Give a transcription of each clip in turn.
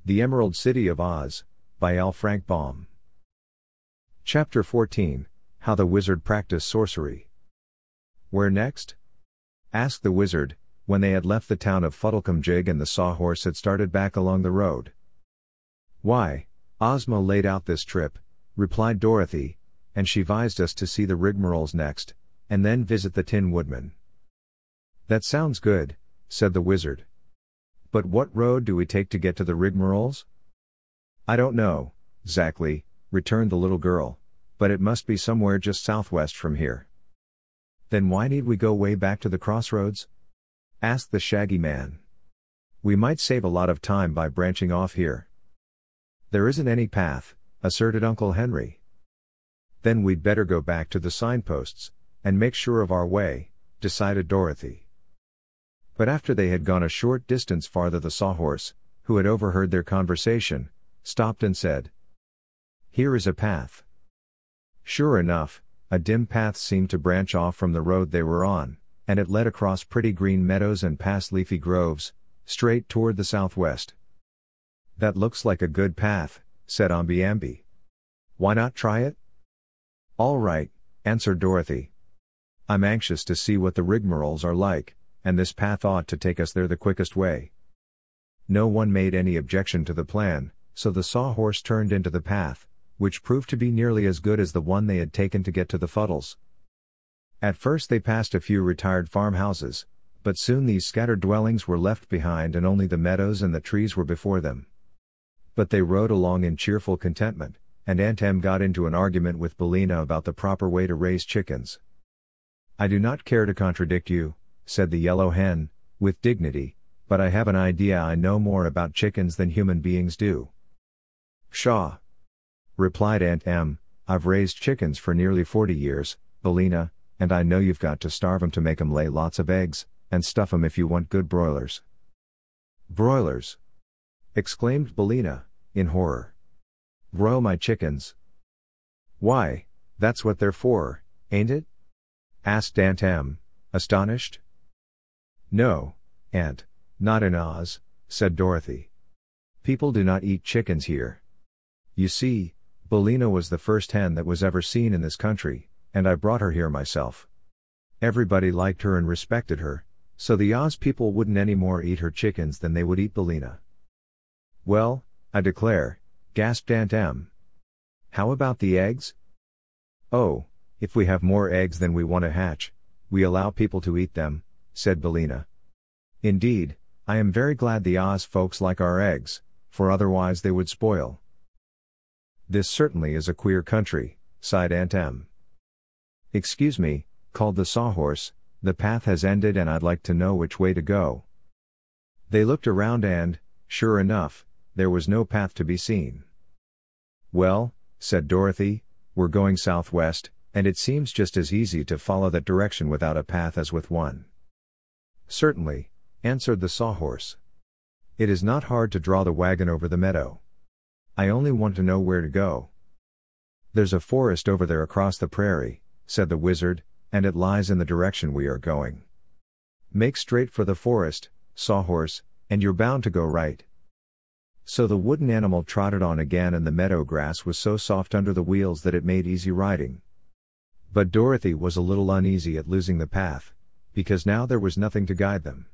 The Emerald City of Oz, by L. Frank Baum. Chapter 14, How the Wizard Practiced Sorcery. Where next? Asked the wizard, when they had left the town of Fuddlecumjig and the Sawhorse had started back along the road. Why, Ozma laid out this trip, replied Dorothy, and she advised us to see the Rigmaroles next, and then visit the Tin Woodman. That sounds good, said the wizard. But what road do we take to get to the Rigmaroles? I don't know, exactly, returned the little girl, but it must be somewhere just southwest from here. Then why need we go way back to the crossroads? Asked the Shaggy Man. We might save a lot of time by branching off here. There isn't any path, asserted Uncle Henry. Then we'd better go back to the signposts, and make sure of our way, decided Dorothy. But after they had gone a short distance farther, the Sawhorse, who had overheard their conversation, stopped and said, "Here is a path." Sure enough, a dim path seemed to branch off from the road they were on, and it led across pretty green meadows and past leafy groves, straight toward the southwest. That looks like a good path, said Omby Amby. Why not try it? All right, answered Dorothy. I'm anxious to see what the Rigmaroles are like, and this path ought to take us there the quickest way. No one made any objection to the plan, so the Sawhorse turned into the path, which proved to be nearly as good as the one they had taken to get to the Fuddles. At first they passed a few retired farmhouses, but soon these scattered dwellings were left behind and only the meadows and the trees were before them. But they rode along in cheerful contentment, and Aunt Em got into an argument with Billina about the proper way to raise chickens. I do not care to contradict you, said the Yellow Hen, with dignity, but I have an idea I know more about chickens than human beings do. Pshaw! Replied Aunt Em, I've raised chickens for nearly 40 years, Billina, and I know you've got to starve 'em to make 'em lay lots of eggs, and stuff 'em if you want good broilers. Broilers! Exclaimed Billina, in horror. Broil my chickens? Why, that's what they're for, ain't it? Asked Aunt Em, astonished. No, Aunt, not in Oz, said Dorothy. People do not eat chickens here. You see, Billina was the first hen that was ever seen in this country, and I brought her here myself. Everybody liked her and respected her, so the Oz people wouldn't any more eat her chickens than they would eat Billina. Well, I declare, gasped Aunt Em. How about the eggs? Oh, if we have more eggs than we want to hatch, we allow people to eat them, said Billina. Indeed, I am very glad the Oz folks like our eggs, for otherwise they would spoil. This certainly is a queer country, sighed Aunt Em. Excuse me, called the Sawhorse, the path has ended and I'd like to know which way to go. They looked around and, sure enough, there was no path to be seen. Well, said Dorothy, we're going southwest, and it seems just as easy to follow that direction without a path as with one. Certainly, answered the Sawhorse. It is not hard to draw the wagon over the meadow. I only want to know where to go. There's a forest over there across the prairie, said the wizard, and it lies in the direction we are going. Make straight for the forest, Sawhorse, and you're bound to go right. So the wooden animal trotted on again, and the meadow grass was so soft under the wheels that it made easy riding. But Dorothy was a little uneasy at losing the path, because now there was nothing to guide them.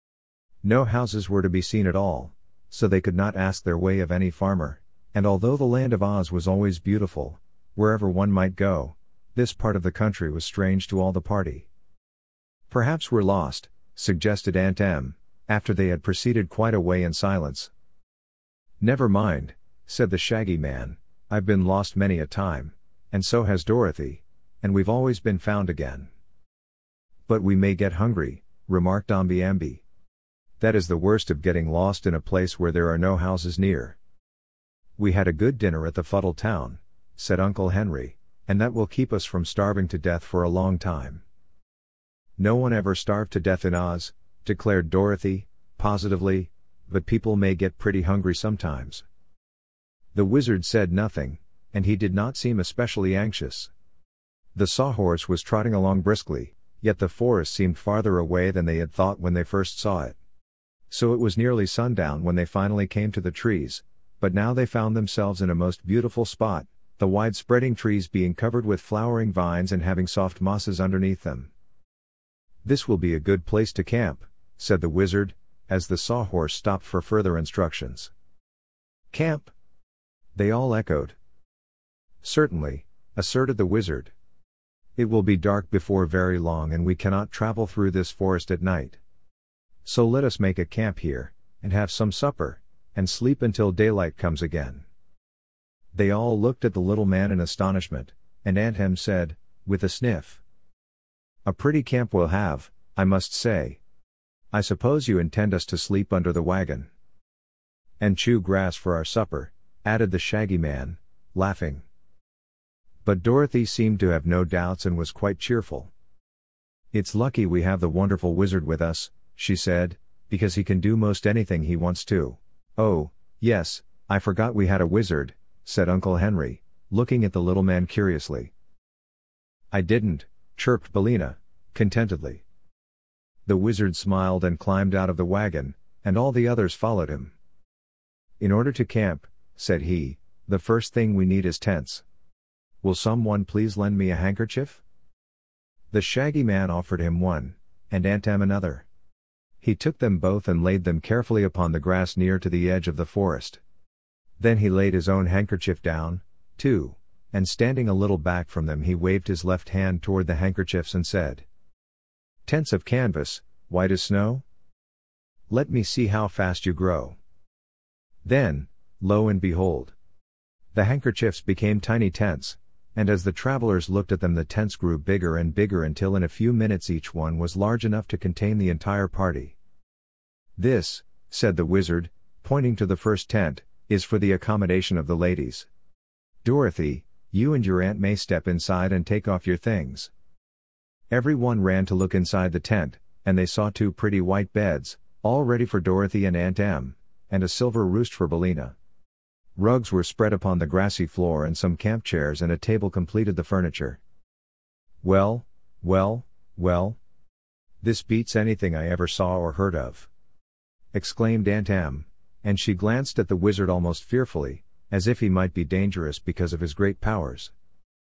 No houses were to be seen at all, so they could not ask their way of any farmer, and although the land of Oz was always beautiful, wherever one might go, this part of the country was strange to all the party. Perhaps we're lost, suggested Aunt Em, after they had proceeded quite a way in silence. Never mind, said the Shaggy Man, I've been lost many a time, and so has Dorothy, and we've always been found again. But we may get hungry, remarked Omby Amby. That is the worst of getting lost in a place where there are no houses near. We had a good dinner at the Fuddle town, said Uncle Henry, and that will keep us from starving to death for a long time. No one ever starved to death in Oz, declared Dorothy, positively, but people may get pretty hungry sometimes. The wizard said nothing, and he did not seem especially anxious. The Sawhorse was trotting along briskly, yet the forest seemed farther away than they had thought when they first saw it. So it was nearly sundown when they finally came to the trees, but now they found themselves in a most beautiful spot, the wide-spreading trees being covered with flowering vines and having soft mosses underneath them. "This will be a good place to camp," said the wizard, as the sawhorse stopped for further instructions. "Camp?" they all echoed. "Certainly," asserted the wizard. "It will be dark before very long and we cannot travel through this forest at night. So let us make a camp here, and have some supper, and sleep until daylight comes again." They all looked at the little man in astonishment, and Aunt Em said, with a sniff, "A pretty camp we'll have, I must say. I suppose you intend us to sleep under the wagon." "And chew grass for our supper," added the Shaggy Man, laughing. But Dorothy seemed to have no doubts and was quite cheerful. "It's lucky we have the wonderful wizard with us," she said, "because he can do most anything he wants to." "Oh, yes, I forgot we had a wizard," said Uncle Henry, looking at the little man curiously. "I didn't," chirped Billina, contentedly. The wizard smiled and climbed out of the wagon, and all the others followed him. "In order to camp," said he, "the first thing we need is tents. Will someone please lend me a handkerchief?" The Shaggy Man offered him one, and Aunt Em another. He took them both and laid them carefully upon the grass near to the edge of the forest. Then he laid his own handkerchief down, too, and standing a little back from them he waved his left hand toward the handkerchiefs and said, "Tents of canvas, white as snow? Let me see how fast you grow." Then, lo and behold, the handkerchiefs became tiny tents, and as the travelers looked at them the tents grew bigger and bigger until in a few minutes each one was large enough to contain the entire party. "This," said the wizard, pointing to the first tent, "is for the accommodation of the ladies. Dorothy, you and your aunt may step inside and take off your things." Everyone ran to look inside the tent, and they saw 2 pretty white beds, all ready for Dorothy and Aunt Em, and a silver roost for Billina. Rugs were spread upon the grassy floor and some camp chairs and a table completed the furniture. "Well, well, well! This beats anything I ever saw or heard of!" exclaimed Aunt Em, and she glanced at the wizard almost fearfully, as if he might be dangerous because of his great powers.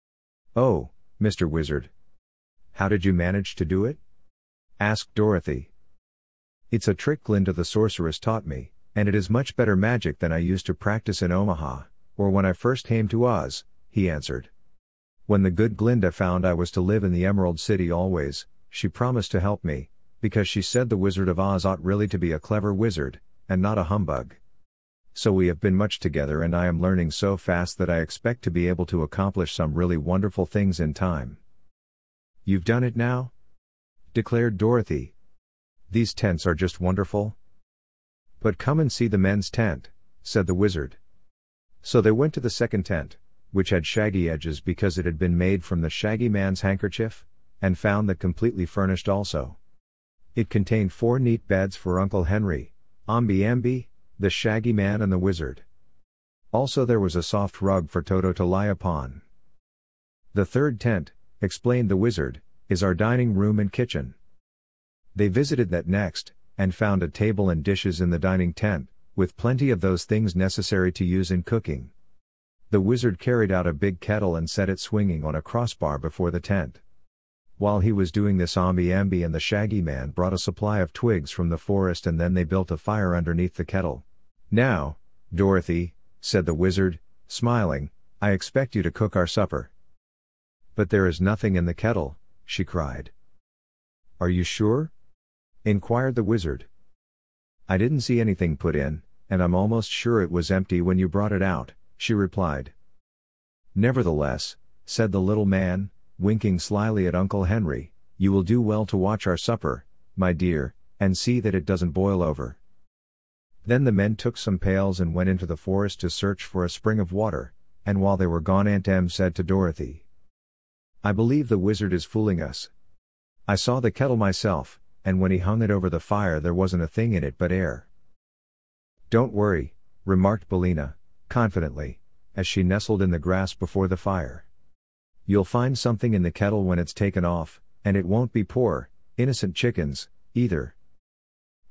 "Oh, Mr. Wizard! How did you manage to do it?" asked Dorothy. "It's a trick Glinda the sorceress taught me, and it is much better magic than I used to practice in Omaha, or when I first came to Oz," he answered. "When the good Glinda found I was to live in the Emerald City always, she promised to help me, because she said the Wizard of Oz ought really to be a clever wizard, and not a humbug. So we have been much together and I am learning so fast that I expect to be able to accomplish some really wonderful things in time." "You've done it now?" declared Dorothy. "These tents are just wonderful." "But come and see the men's tent," said the wizard. So they went to the second tent, which had shaggy edges because it had been made from the Shaggy Man's handkerchief, and found that completely furnished also. It contained 4 neat beds for Uncle Henry, Omby Amby, the Shaggy Man and the wizard. Also there was a soft rug for Toto to lie upon. "The third tent," explained the wizard, "is our dining room and kitchen." They visited that next, and found a table and dishes in the dining tent, with plenty of those things necessary to use in cooking. The wizard carried out a big kettle and set it swinging on a crossbar before the tent. While he was doing this Omby Amby and the Shaggy Man brought a supply of twigs from the forest and then they built a fire underneath the kettle. "Now, Dorothy," said the wizard, smiling, "I expect you to cook our supper." "But there is nothing in the kettle," she cried. "Are you sure?" inquired the wizard. "I didn't see anything put in, and I'm almost sure it was empty when you brought it out," she replied. "Nevertheless," said the little man, winking slyly at Uncle Henry, "you will do well to watch our supper, my dear, and see that it doesn't boil over." Then the men took some pails and went into the forest to search for a spring of water, and while they were gone Aunt Em said to Dorothy, "I believe the wizard is fooling us. I saw the kettle myself, and when he hung it over the fire there wasn't a thing in it but air." "Don't worry," remarked Billina, confidently, as she nestled in the grass before the fire. "You'll find something in the kettle when it's taken off, and it won't be poor, innocent chickens, either."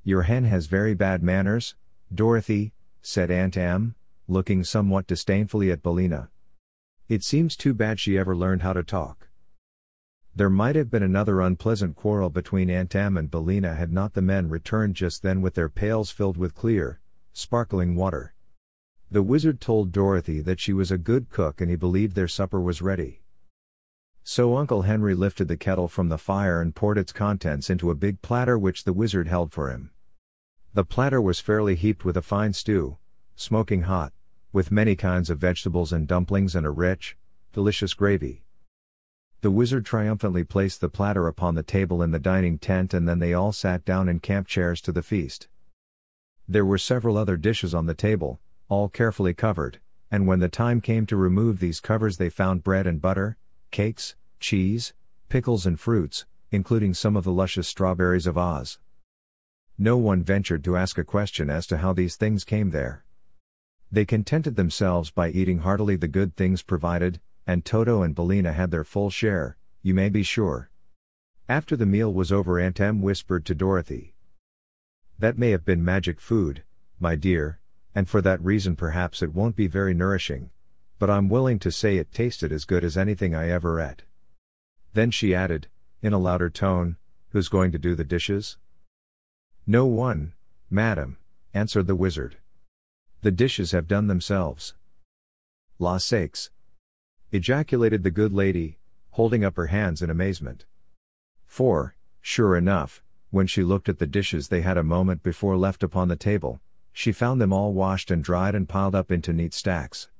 Your hen has very bad manners, Dorothy, said Aunt Em, looking somewhat disdainfully at Billina. It seems too bad she ever learned how to talk. There might have been another unpleasant quarrel between Aunt Em and Billina had not the men returned just then with their pails filled with clear, sparkling water. The wizard told Dorothy that she was a good cook and he believed their supper was ready. So Uncle Henry lifted the kettle from the fire and poured its contents into a big platter which the wizard held for him. The platter was fairly heaped with a fine stew, smoking hot, with many kinds of vegetables and dumplings and a rich, delicious gravy. The wizard triumphantly placed the platter upon the table in the dining tent and then they all sat down in camp chairs to the feast. There were several other dishes on the table, all carefully covered, and when the time came to remove these covers they found bread and butter, cakes, cheese, pickles and fruits, including some of the luscious strawberries of Oz. No one ventured to ask a question as to how these things came there. They contented themselves by eating heartily the good things provided, and Toto and Billina had their full share, you may be sure. After the meal was over, Aunt Em whispered to Dorothy, "That may have been magic food, my dear, and for that reason perhaps it won't be very nourishing, but I'm willing to say it tasted as good as anything I ever ate." Then she added, in a louder tone, "Who's going to do the dishes?" "No one, madam," answered the wizard. "The dishes have done themselves." "La sakes!" ejaculated the good lady, holding up her hands in amazement. For, sure enough, when she looked at the dishes they had a moment before left upon the table, she found them all washed and dried and piled up into neat stacks.